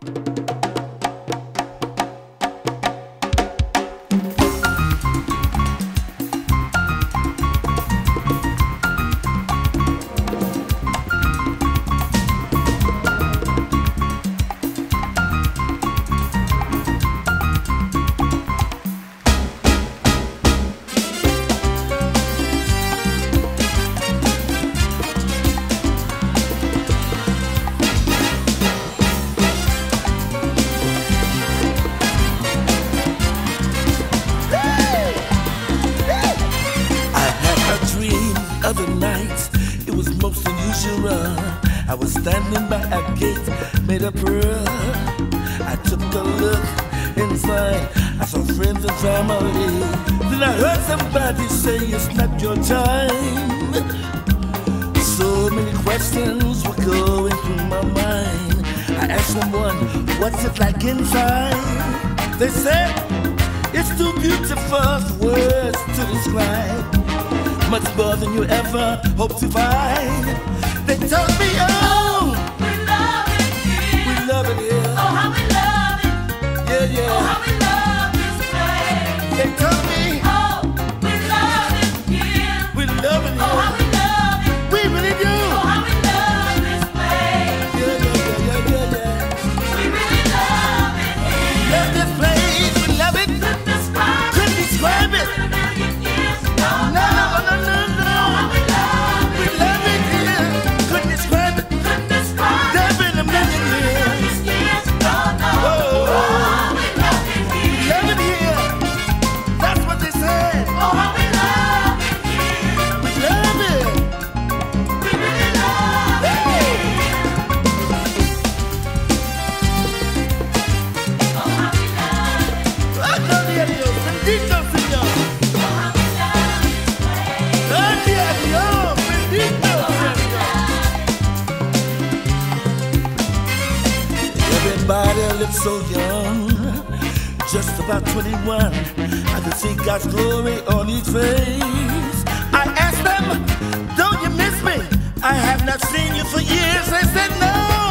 Other nights, it was most unusual. I was standing by a gate, made a prayer. I took a look inside, I saw friends and family. Then I heard somebody say it's not your time. So many questions were going through my mind. I asked someone, what's it like inside? They said, it's too beautiful for words to describe. Much more than you ever hope to find. They told me, oh, we love it here. We love it here. Oh, how we love it. Yeah, yeah. Oh, how we love this place. They told me, oh, we love it here. We love it here. Oh, how we love it. We really do. Oh, how we love this place. Yeah, yeah, yeah, yeah, yeah. We really love it here. Love this place. We love it. Couldn't describe it. Couldn't describe it. No, no, no. Everybody looks so young, just about 21. I could see God's glory on each face. I asked them, don't you miss me? I have not seen you for years. They said no.